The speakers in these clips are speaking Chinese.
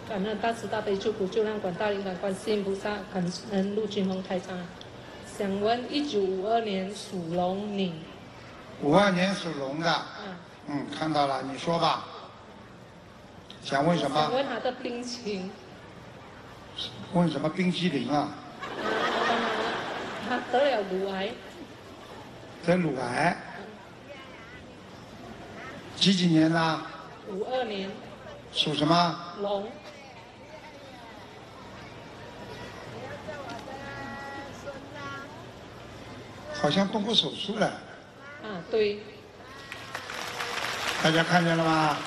感恩大慈大悲救苦救难广大灵感观世音菩萨，感恩陆军宏台长。想问1952年属龙女 ，52年属龙的，看到了，你说吧。想问什么？ 想问她的病情。 问什么冰淇淋啊？ 她得了乳癌。 得乳癌。几年呢 ？52年。 属什么？ 龙。 好像动过手术了。 对。 大家看见了吗？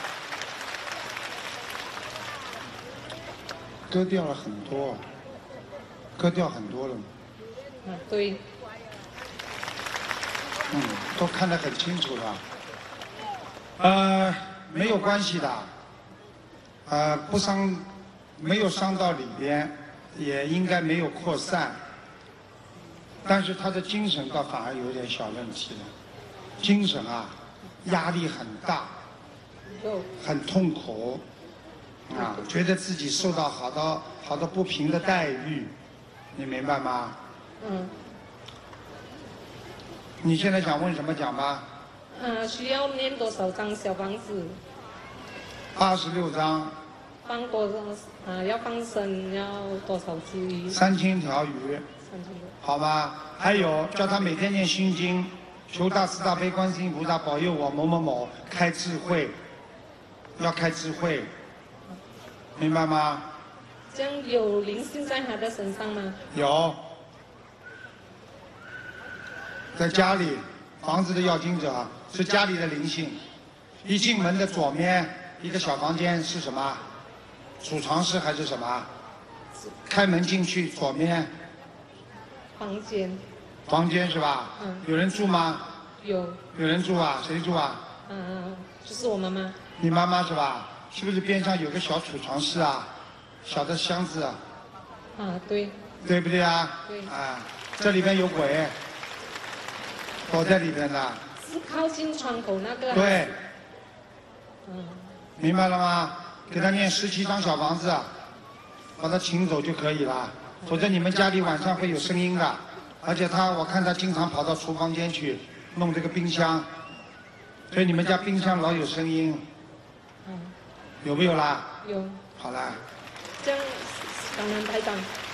割掉了很多，割掉很多了。 对。 都看得很清楚了。没有关系的，不伤，没有伤到里边，也应该没有扩散。但是他的精神倒反而有点小问题了，精神啊，压力很大，很痛苦，觉得自己受到好多不平的待遇，你明白吗？你现在想问什么讲吧？ 需要念多少张小房子 ？86张。 放多少？要放生要多少只鱼 ？3000条鱼。好吧，还有叫他每天念心经，求大慈大悲观世音菩萨保佑我某某某开智慧，要开智慧，明白吗？ 这样有灵性在他的身上吗？ 有，在家里，房子的要经者是家里的灵性。一进门的左面一个小房间是什么？储藏室还是什么？开门进去左面。 房间。 房间是吧？有人住吗？ 有。 有人住啊？谁住啊？ 就是我妈妈。 你妈妈是吧？是不是边上有个小储藏室啊？小的箱子啊？ 对。 对不对啊？ 对。 这里边有鬼，躲在里边的。 是靠近窗口那个。 对。明白了吗？给他念17张小房子，把他请走就可以了。否则你们家里晚上会有声音的，而且我看他经常跑到厨房间去弄这个冰箱，所以你们家冰箱老有声音。有没有啦？ 有。 好啦。 这样，感恩台长。